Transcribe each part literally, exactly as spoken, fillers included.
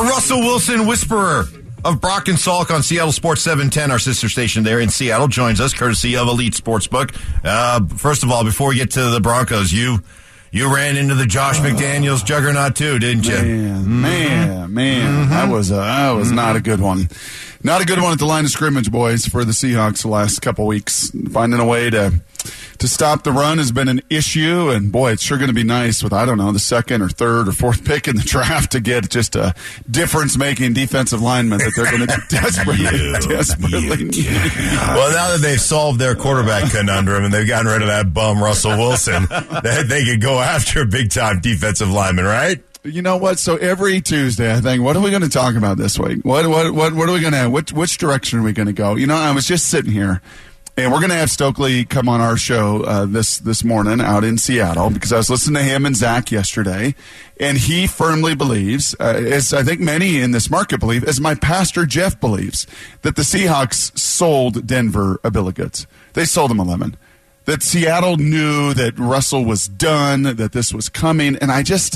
Our Russell Wilson whisperer of Brock and Salk on Seattle Sports seven ten, our sister station there in Seattle, joins us courtesy of Elite Sportsbook. Uh, first of all, before we get to the Broncos, you you ran into the Josh McDaniels juggernaut too, didn't you? Man, mm-hmm. man, man, mm-hmm. that was a, that was mm-hmm. not a good one. Not a good one at the line of scrimmage, boys, for the Seahawks the last couple weeks. Finding a way to to stop the run has been an issue, and boy, it's sure going to be nice with, I don't know, the second or third or fourth pick in the draft to get just a difference-making defensive lineman that they're going to desperately, you, desperately need. Well, now that they've solved their quarterback conundrum and they've gotten rid of that bum Russell Wilson, they, they could go after a big-time defensive lineman, right? You know what? So every Tuesday, I think, what are we going to talk about this week? What what what what are we going to? Which which direction are we going to go? You know, I was just sitting here, and we're going to have Stokely come on our show uh, this this morning out in Seattle because I was listening to him and Zach yesterday, and he firmly believes, uh, as I think many in this market believe, as my pastor Jeff believes, that the Seahawks sold Denver a bill of goods. They sold him a lemon. That Seattle knew that Russell was done, that this was coming, and I just.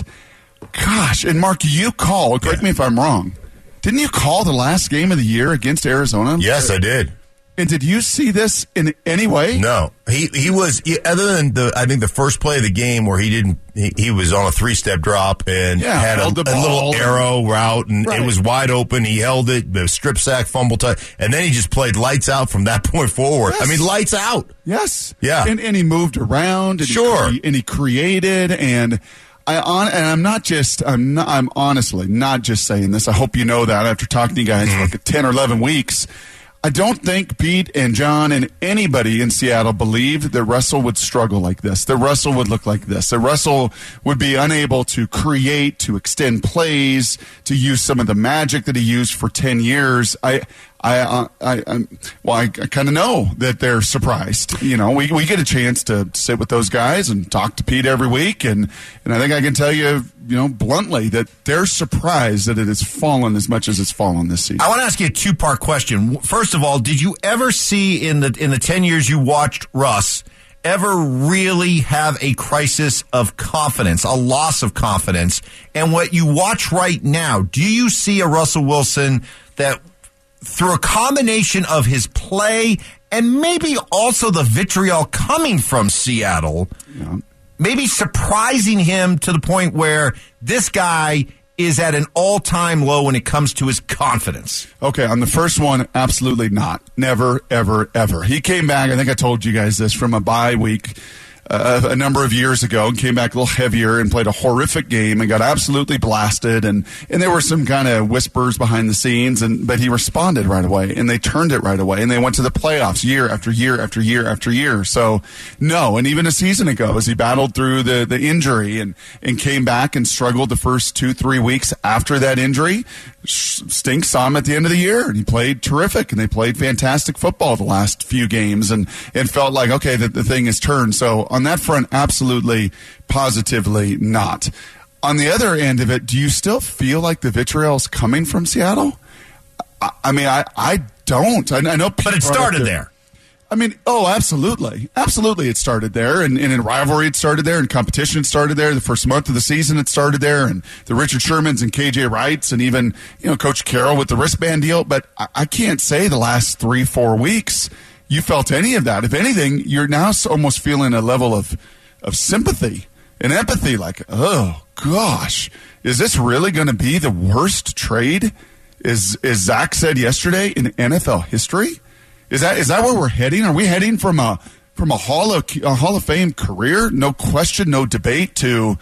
Gosh, and Mark, you called, correct yeah. me if I'm wrong, didn't you call the last game of the year against Arizona? Yes, I did. And did you see this in any way? No. He he was, he, other than the, I think the first play of the game where he didn't, he, he was on a three-step drop and yeah, had a, a little arrow route, and right. it was wide open. He held it, the strip sack, fumble touch, and then he just played lights out from that point forward. Yes. I mean, lights out. Yes. Yeah. And, and he moved around. And sure. He, and he created, and... I on and I'm not just I'm not I'm honestly not just saying this. I hope you know that after talking to you guys for like ten or eleven weeks. I don't think Pete and John and anybody in Seattle believed that Russell would struggle like this, that Russell would look like this, that Russell would be unable to create, to extend plays, to use some of the magic that he used for ten years. I I, uh, I, I, well, I, I kind of know that they're surprised. You know, we we get a chance to sit with those guys and talk to Pete every week, and, and I think I can tell you, you know, bluntly that they're surprised that it has fallen as much as it's fallen this season. I want to ask you a two-part question. First of all, did you ever see in the in the ten years you watched Russ ever really have a crisis of confidence, a loss of confidence? And what you watch right now, do you see a Russell Wilson that, through a combination of his play and maybe also the vitriol coming from Seattle, yeah. maybe surprising him to the point where this guy is at an all-time low when it comes to his confidence? Okay, on the first one, absolutely not. Never, ever, ever. He came back, I think I told you guys this, from a bye week Uh, a number of years ago and came back a little heavier and played a horrific game and got absolutely blasted. And, and there were some kind of whispers behind the scenes, and but he responded right away, and they turned it right away, and they went to the playoffs year after year after year after year. So, no, and even a season ago as he battled through the, the injury and, and came back and struggled the first two, three weeks after that injury, Stink saw him at the end of the year, and he played terrific, and they played fantastic football the last few games, and, and felt like, okay, the, the thing is turned. So, on that front, absolutely, positively not. On the other end of it, do you still feel like the vitriol is coming from Seattle? I, I mean, I, I don't. I, I know, but it started there. I mean, oh, absolutely. Absolutely, it started there. And, and in rivalry, it started there. And competition started there. The first month of the season, it started there. And the Richard Shermans and K J Wrights and even, you know, Coach Carroll with the wristband deal. But I, I can't say the last three, four weeks you felt any of that. If anything, you're now almost feeling a level of, of sympathy and empathy, like, oh, gosh, is this really going to be the worst trade, as, as Zach said yesterday, in N F L history? Is that is that where we're heading? Are we heading from a from a Hall of, a Hall of Fame career, no question, no debate, to,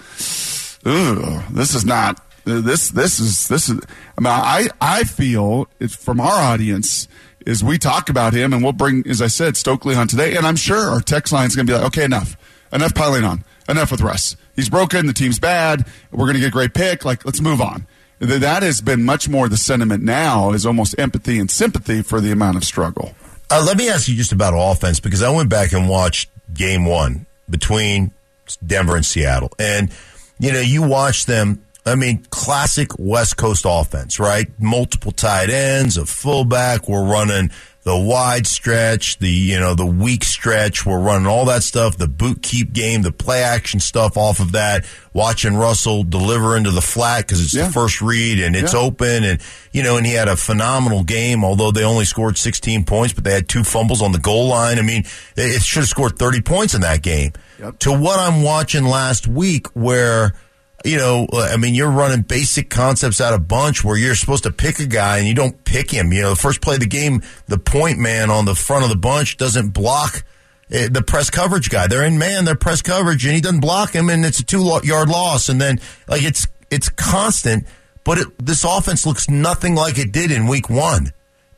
ooh, this is not, this this is, this is, I mean, I, I feel, it's from our audience, is we talk about him, and we'll bring, as I said, Stokely on today, and I'm sure our text line is going to be like, okay, enough. Enough piling on. Enough with Russ. He's broken. The team's bad. We're going to get a great pick. Like, let's move on. That has been much more the sentiment now, is almost empathy and sympathy for the amount of struggle. Uh, let me ask you just about offense, because I went back and watched game one between Denver and Seattle. And, you know, you watch them. I mean, classic West Coast offense, right? Multiple tight ends, a fullback. We're running the wide stretch, the, you know, the weak stretch. We're running all that stuff, the boot keep game, the play action stuff off of that, watching Russell deliver into the flat because it's yeah. the first read and it's yeah. open. And, you know, and he had a phenomenal game, although they only scored sixteen points, but they had two fumbles on the goal line. I mean, it should have scored thirty points in that game. Yep. To what I'm watching last week where, you know, I mean, you're running basic concepts out of bunch where you're supposed to pick a guy and you don't pick him. You know, the first play of the game, the point man on the front of the bunch doesn't block the press coverage guy. They're in man, they're press coverage, and he doesn't block him, and it's a two-yard loss. And then, like, it's it's constant, but it, this offense looks nothing like it did in week one.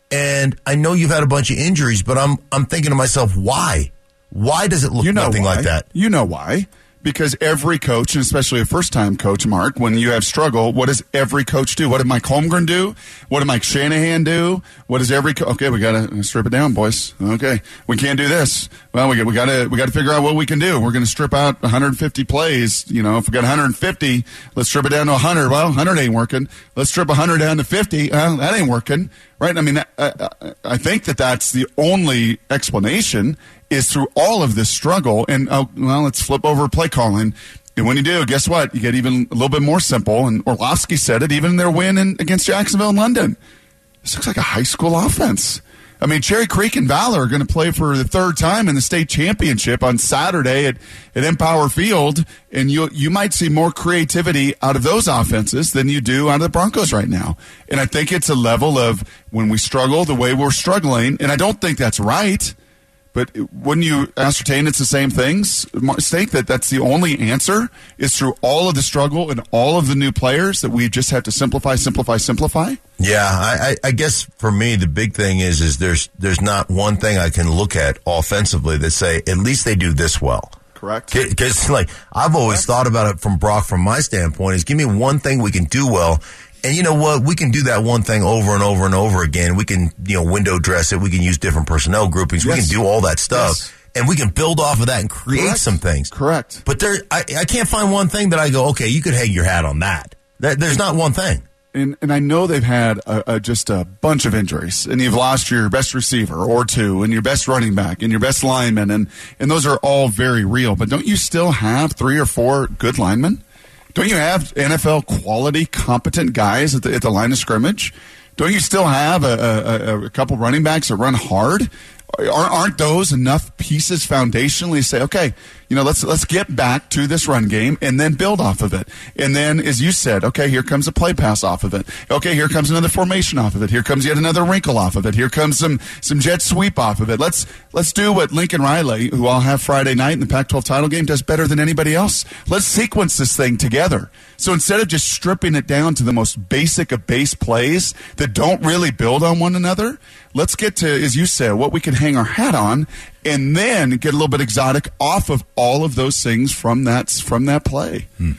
And I know you've had a bunch of injuries, but I'm I'm thinking to myself, why? Why does it look you know nothing why. like that? You know why. Because every coach, and especially a first-time coach, Mark, when you have struggle, what does every coach do? What did Mike Holmgren do? What did Mike Shanahan do? What does every co- okay? We got to strip it down, boys. Okay, we can't do this. Well, we we got to we got to figure out what we can do. We're going to strip out one hundred fifty plays. You know, if we got one hundred fifty, let's strip it down to one hundred. Well, one hundred ain't working. Let's strip one hundred down to fifty. Well, that ain't working, right? I mean, I, I, I think that that's the only explanation. Is through all of this struggle, and oh, well, let's flip over play calling. And when you do, guess what? You get even a little bit more simple. And Orlovsky said it even in their win in, against Jacksonville and London. This looks like a high school offense. I mean, Cherry Creek and Valor are going to play for the third time in the state championship on Saturday at, at Empower Field, and you you might see more creativity out of those offenses than you do out of the Broncos right now. And I think it's a level of when we struggle the way we're struggling, and I don't think that's right. But wouldn't you ascertain it's the same things? Mistake that that's the only answer is through all of the struggle and all of the new players that we just have to simplify, simplify, simplify? Yeah, I, I guess for me the big thing is is there's there's not one thing I can look at offensively that say at least they do this well. Correct. Because like I've always Correct. thought about it from Brock, from my standpoint, is give me one thing we can do well. And you know what? We can do that one thing over and over and over again. We can, you know, window dress it. We can use different personnel groupings. Yes. We can do all that stuff. Yes. And we can build off of that and create Correct. some things. Correct. But there, I, I can't find one thing that I go, okay, you could hang your hat on that. that there's not one thing. And and I know they've had a, a, just a bunch of injuries, and you've lost your best receiver or two, and your best running back, and your best lineman, and, and those are all very real. But don't you still have three or four good linemen? Don't you have N F L quality, competent guys at the, at the line of scrimmage? Don't you still have a, a, a couple running backs that run hard? Aren't those enough pieces foundationally to say, okay, you know, let's let's get back to this run game and then build off of it. And then, as you said, okay, here comes a play pass off of it. Okay, here comes another formation off of it. Here comes yet another wrinkle off of it. Here comes some some jet sweep off of it. Let's let's do what Lincoln Riley, who I'll have Friday night in the Pac twelve title game, does better than anybody else. Let's sequence this thing together. So instead of just stripping it down to the most basic of base plays that don't really build on one another, let's get to, as you said, what we can hang our hat on, and then get a little bit exotic off of all of those things from that from that play. Hmm.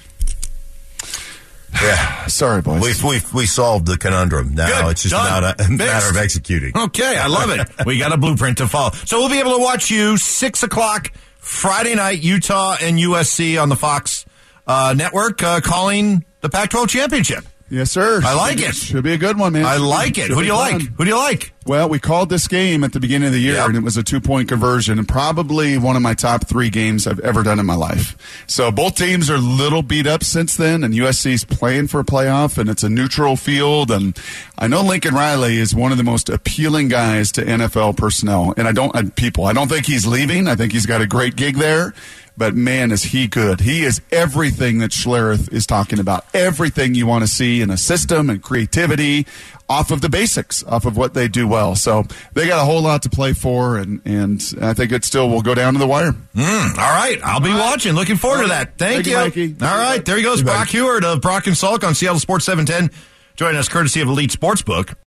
Yeah, sorry, boys. We we we solved the conundrum. Now Good. it's just Done. not a matter of executing. Okay, I love it. We got a blueprint to follow. So we'll be able to watch you six o'clock Friday night, Utah and U S C on the Fox uh, network, uh, calling the Pac twelve championship. Yes, sir. I like it. Should be a good one, man. I like it. Should Who do you fun. like? Who do you like? Well, we called this game at the beginning of the year, yep. and it was a two-point conversion, and probably one of my top three games I've ever done in my life. So both teams are a little beat up since then, and U S C's playing for a playoff, and it's a neutral field. And I know Lincoln Riley is one of the most appealing guys to N F L personnel, and I don't uh, people. I don't think he's leaving. I think he's got a great gig there. But, man, is he good. He is everything that Schlereth is talking about, everything you want to see in a system and creativity off of the basics, off of what they do well. So they got a whole lot to play for, and, and I think it still will go down to the wire. Mm, all right. I'll be all watching. Looking forward right. to that. Thank, Thank you. you Mikey. All right. There he goes, Brock Huard of Brock and Salk on Seattle Sports seven ten, joining us courtesy of Elite Sportsbook.